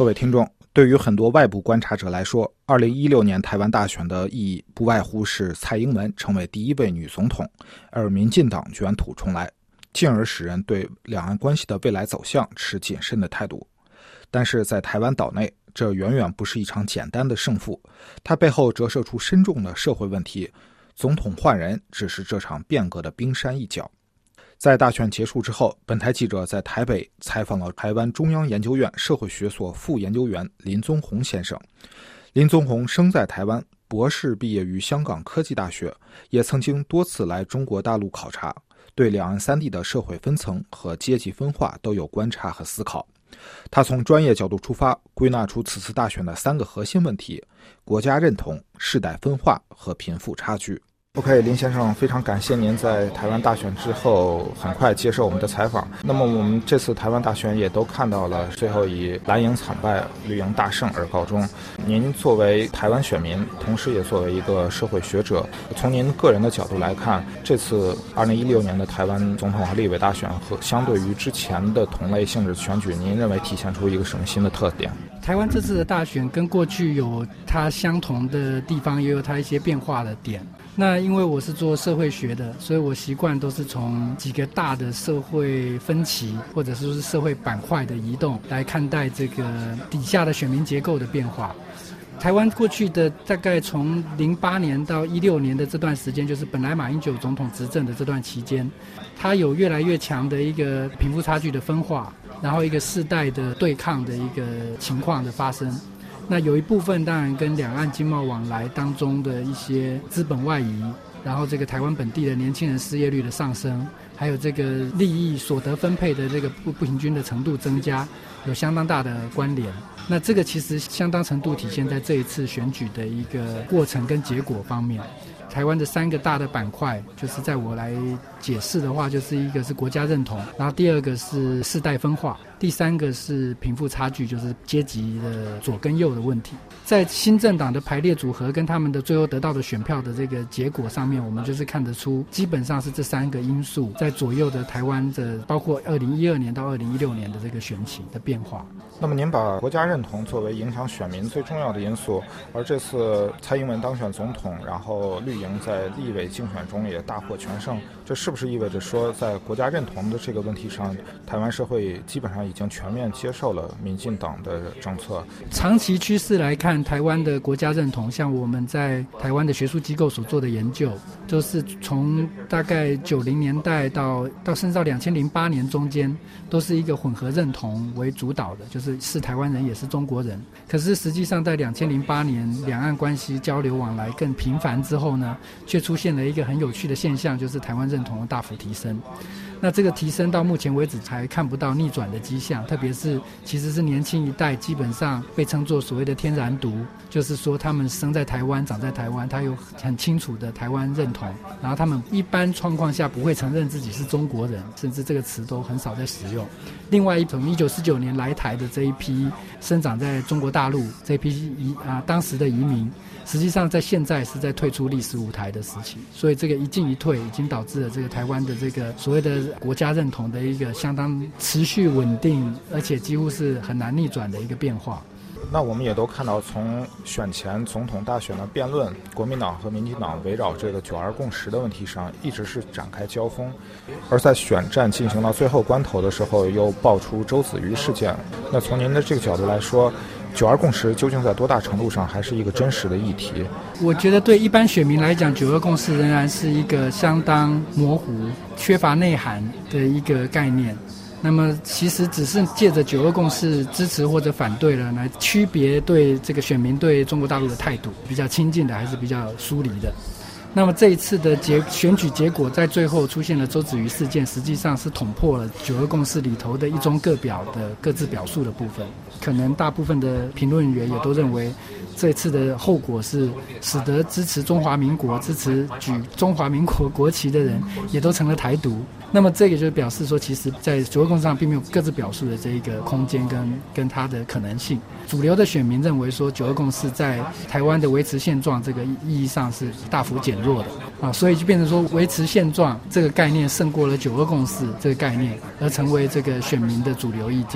各位听众，对于很多外部观察者来说，2016年台湾大选的意义不外乎是蔡英文成为第一位女总统，而民进党卷土重来，进而使人对两岸关系的未来走向持谨慎的态度。但是在台湾岛内，这远远不是一场简单的胜负，它背后折射出深重的社会问题，总统换人只是这场变革的冰山一角。在大选结束之后，本台记者在台北采访了台湾中央研究院社会学所副研究员林宗宏先生。林宗宏生在台湾，博士毕业于香港科技大学，也曾经多次来中国大陆考察，对两岸三地的社会分层和阶级分化都有观察和思考。他从专业角度出发，归纳出此次大选的3个核心问题：国家认同、世代分化和贫富差距。OK， 林先生，非常感谢您在台湾大选之后很快接受我们的采访。那么我们这次台湾大选也都看到了，最后以蓝营惨败、绿营大胜而告终。您作为台湾选民，同时也作为一个社会学者，从您个人的角度来看，这次2016年的台湾总统和立委大选和相对于之前的同类性质选举，您认为体现出一个什么新的特点？ 台湾这次的大选跟过去有它相同的地方，也有它一些变化的点。那因为我是做社会学的，所以我习惯都是从几个大的社会分歧或者是社会板块的移动来看待这个底下的选民结构的变化。台湾过去的大概从08年到16年的这段时间，就是本来马英九总统执政的这段期间，它有越来越强的一个贫富差距的分化，然后一个世代的对抗的一个情况的发生。那有一部分当然跟两岸经贸往来当中的一些资本外移，然后这个台湾本地的年轻人失业率的上升，还有这个利益所得分配的这个不平均的程度增加，有相当大的关联。那这个其实相当程度体现在这一次选举的一个过程跟结果方面。台湾的3个大的板块，就是在我来解释的话，就是一个是国家认同，然后第2个是世代分化，第3个是贫富差距，就是阶级的左跟右的问题。在新政党的排列组合跟他们的最后得到的选票的这个结果上面，我们就是看得出基本上是这3个因素在左右的台湾的包括2012年到2016年的这个选情的变化。 那么您把国家认同作为影响选民最重要的因素，而这次蔡英文当选总统，然后绿营在立委竞选中也大获全胜，这是不是意味着说在国家认同的这个问题上，台湾社会基本上已经全面接受了民进党的政策？ 长期趋势来看，台湾的国家认同，像我们在台湾的学术机构所做的研究，都是从大概90年代到甚至到2008年中间，都是一个混合认同为主导的，就是台湾人也是中国人。可是实际上在2008年两岸关系交流往来更频繁之后呢，却出现了一个很有趣的现象，就是台湾认同的大幅提升。那这个提升到目前为止还看不到逆转的迹象，特别是其实是年轻一代基本上被称作所谓的天然独，就是说他们生在台湾长在台湾，他有很清楚的台湾认同，然后他们一般状况下不会承认自己是中国人，甚至这个词都很少在使用。另外一种1949年来台的这一批生长在中国大陆这一批当时的移民，实际上在现在是在退出历史舞台的时期，所以这个一进一退已经导致了这个台湾的这个所谓的国家认同的一个相当持续稳定，而且几乎是很难逆转的一个变化。 那我们也都看到，从选前总统大选的辩论，国民党和民进党围绕这个9·2共识的问题上一直是展开交锋，而在选战进行到最后关头的时候，又爆出周子瑜事件。那从您的这个角度来说，9·2共识究竟在多大程度上还是一个真实的议题？ 我觉得对一般选民来讲，9·2共识仍然是一个相当模糊、缺乏内涵的一个概念。那么其实只是借着9·2共识支持或者反对了，来区别对这个选民对中国大陆的态度，比较亲近的还是比较疏离的。那么这一次的选举结果在最后出现了周子瑜事件，实际上是捅破了9·2共识里头的一中各表的各自表述的部分。可能大部分的评论员也都认为，这次的后果是使得支持中华民国、支持举中华民国国旗的人也都成了台独。那么这个就表示说，其实在9·2共识上并没有各自表述的这一个空间跟它的可能性。主流的选民认为说，9·2共识在台湾的维持现状这个意义上是大幅减弱的所以就变成说维持现状这个概念胜过了9·2共识这个概念，而成为这个选民的主流意见。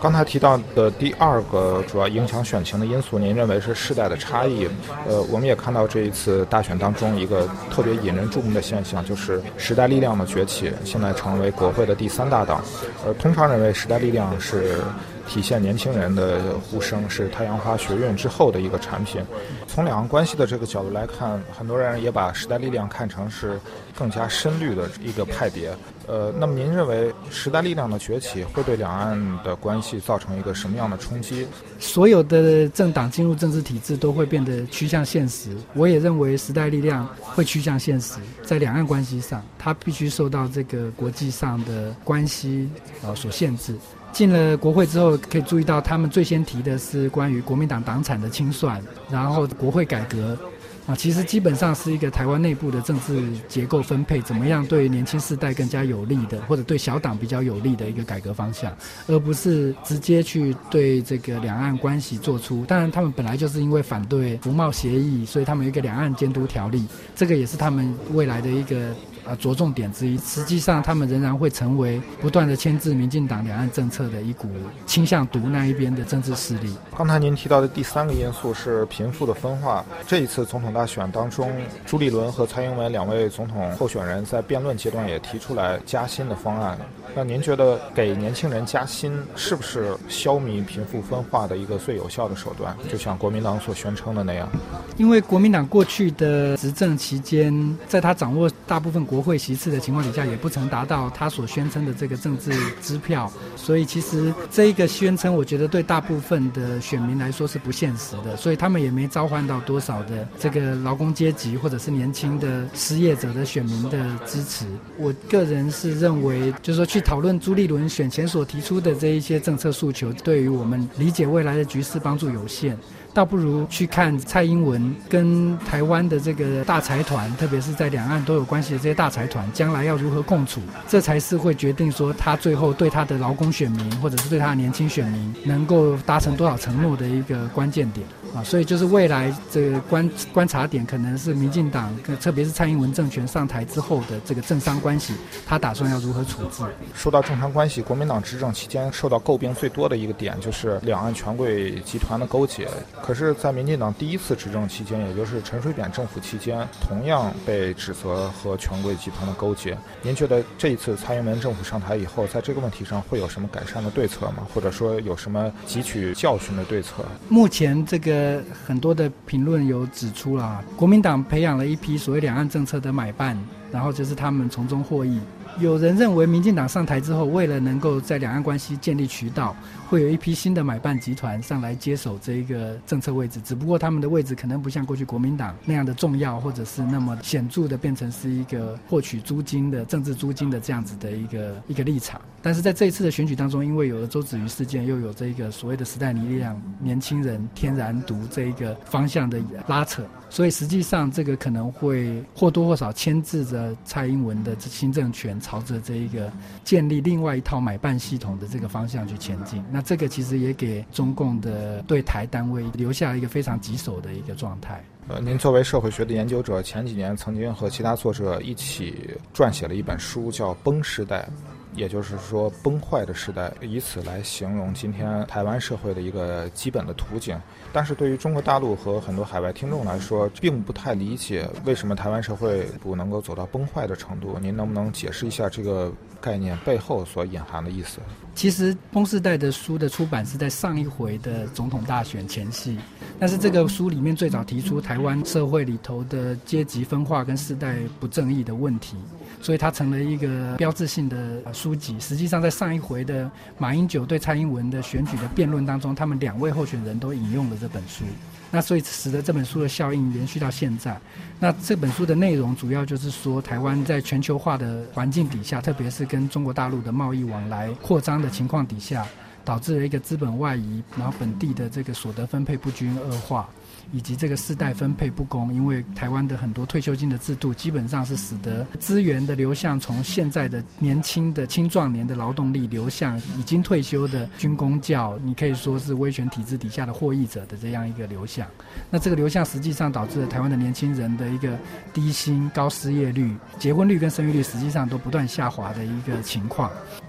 刚才提到的第二个主要影响选情的因素，您认为是世代的差异。我们也看到这一次大选当中一个特别引人注目的现象，就是时代力量的崛起，现在成为国会的第3大党。通常认为时代力量是体现年轻人的呼声，是太阳花学运之后的一个产品。从两岸关系的这个角度来看，很多人也把时代力量看成是更加深绿的一个派别。那么您认为时代力量的崛起会对两岸的关系造成一个什么样的冲击？ 所有的政党进入政治体制都会变得趋向现实，我也认为时代力量会趋向现实。在两岸关系上，它必须受到这个国际上的关系所限制。进了国会之后，可以注意到他们最先提的是关于国民党党产的清算，然后国会改革其实基本上是一个台湾内部的政治结构分配，怎么样对年轻世代更加有利的，或者对小党比较有利的一个改革方向，而不是直接去对这个两岸关系做出。当然他们本来就是因为反对服贸协议，所以他们有一个两岸监督条例，这个也是他们未来的一个着重点之一。实际上他们仍然会成为不断的牵制民进党两岸政策的一股倾向独那一边的政治势力。 刚才您提到的第3个因素是贫富的分化。这一次总统大选当中，朱立伦和蔡英文2位总统候选人在辩论阶段也提出来加薪的方案。那您觉得给年轻人加薪是不是消弭贫富分化的一个最有效的手段，就像国民党所宣称的那样？ 因为国民党过去的执政期间，在他掌握大部分国会席次的情况底下，也不曾达到他所宣称的这个政治支票，所以其实这一个宣称我觉得对大部分的选民来说是不现实的，所以他们也没召唤到多少的这个劳工阶级或者是年轻的失业者的选民的支持。我个人是认为，就是说去讨论朱立伦选前所提出的这一些政策诉求，对于我们理解未来的局势帮助有限，倒不如去看蔡英文跟台湾的这个大财团，特别是在两岸都有关系的这些大财团，将来要如何共处，这才是会决定说他最后对他的劳工选民或者是对他的年轻选民能够达成多少承诺的一个关键点。所以就是未来这个观察点可能是民进党，特别是蔡英文政权上台之后的这个政商关系，他打算要如何处置。 说到政商关系，国民党执政期间受到诟病最多的一个点就是两岸权贵集团的勾结。可是在民进党第1次执政期间，也就是陈水扁政府期间，同样被指责和权贵集团的勾结。您觉得这一次蔡英文政府上台以后，在这个问题上会有什么改善的对策吗？或者说有什么汲取教训的对策？ 目前这个很多的评论有指出啦，国民党培养了一批所谓两岸政策的买办，然后就是他们从中获益。有人认为民进党上台之后，为了能够在两岸关系建立渠道，会有一批新的买办集团上来接手这一个政策位置，只不过他们的位置可能不像过去国民党那样的重要，或者是那么显著的变成是一个获取租金的政治租金的这样子的一个立场。但是在这一次的选举当中，因为有了周子瑜事件，又有这一个所谓的时代力量年轻人天然独这一个方向的拉扯，所以实际上这个可能会或多或少牵制着蔡英文的新政权朝着这一个建立另外一套买办系统的这个方向去前进。那这个其实也给中共的对台单位留下一个非常棘手的一个状态。 您作为社会学的研究者，前几年曾经和其他作者一起撰写了一本书叫《崩时代》，也就是说崩坏的时代，以此来形容今天台湾社会的一个基本的图景。但是对于中国大陆和很多海外听众来说，并不太理解为什么台湾社会不能够走到崩坏的程度。您能不能解释一下这个概念背后所隐含的意思？ 其实崩世代的书的出版是在上一回的总统大选前夕，但是这个书里面最早提出台湾社会里头的阶级分化跟世代不正义的问题，所以它成了一个标志性的书籍。实际上在上一回的马英九对蔡英文的选举的辩论当中，他们2位候选人都引用了这本书，那所以使得这本书的效应延续到现在。那这本书的内容主要就是说，台湾在全球化的环境底下，特别是跟中国大陆的贸易往来扩张的情况底下，导致了一个资本外移，然后本地的这个所得分配不均恶化，以及这个世代分配不公。因为台湾的很多退休金的制度基本上是使得资源的流向从现在的年轻的青壮年的劳动力流向已经退休的军公教，你可以说是威权体制底下的获益者的这样一个流向。那这个流向实际上导致了台湾的年轻人的一个低薪、高失业率、结婚率跟生育率实际上都不断下滑的一个情况。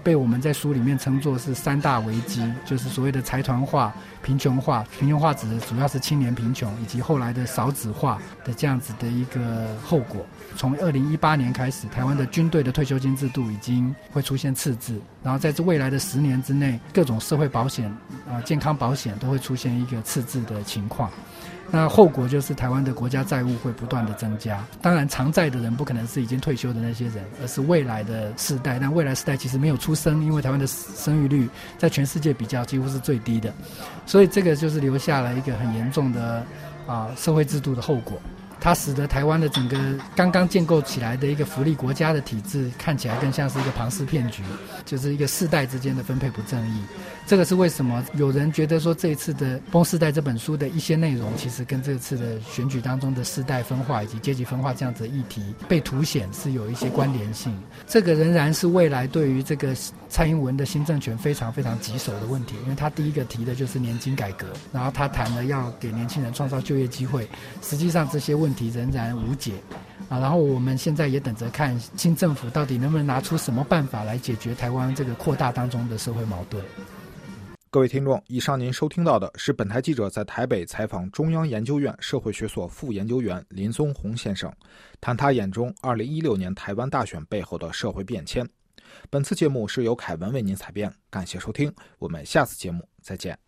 被我们在书里面称作是3大危机，就是所谓的财团化、贫穷化。贫穷化指的主要是青年贫穷，以及后来的少子化的这样子的一个后果。从2018年开始，台湾的军队的退休金制度已经会出现赤字，然后在这未来的10年之内，各种社会保险、健康保险都会出现一个赤字的情况。那后果就是台湾的国家债务会不断的增加。当然偿债的人不可能是已经退休的那些人，而是未来的世代。但未来世代其实没有出生，因为台湾的生育率在全世界比较几乎是最低的，所以这个就是留下了一个很严重的社会制度的后果。它使得台湾的整个刚刚建构起来的一个福利国家的体制看起来更像是一个庞氏骗局，就是一个世代之间的分配不正义。这个是为什么有人觉得说这一次的《崩世代》这本书的一些内容其实跟这次的选举当中的世代分化以及阶级分化这样子的议题被凸显是有一些关联性。这个仍然是未来对于这个蔡英文的新政权非常非常棘手的问题，因为他第一个提的就是年金改革，然后他谈了要给年轻人创造就业机会，实际上这些问题仍然无解然后我们现在也等着看新政府到底能不能拿出什么办法来解决台湾这个扩大当中的社会矛盾。 各位听众，以上您收听到的是本台记者在台北采访中央研究院社会学所副研究员林松宏先生，谈他眼中2016年台湾大选背后的社会变迁。本次节目是由凯文为您采编，感谢收听，我们下次节目再见。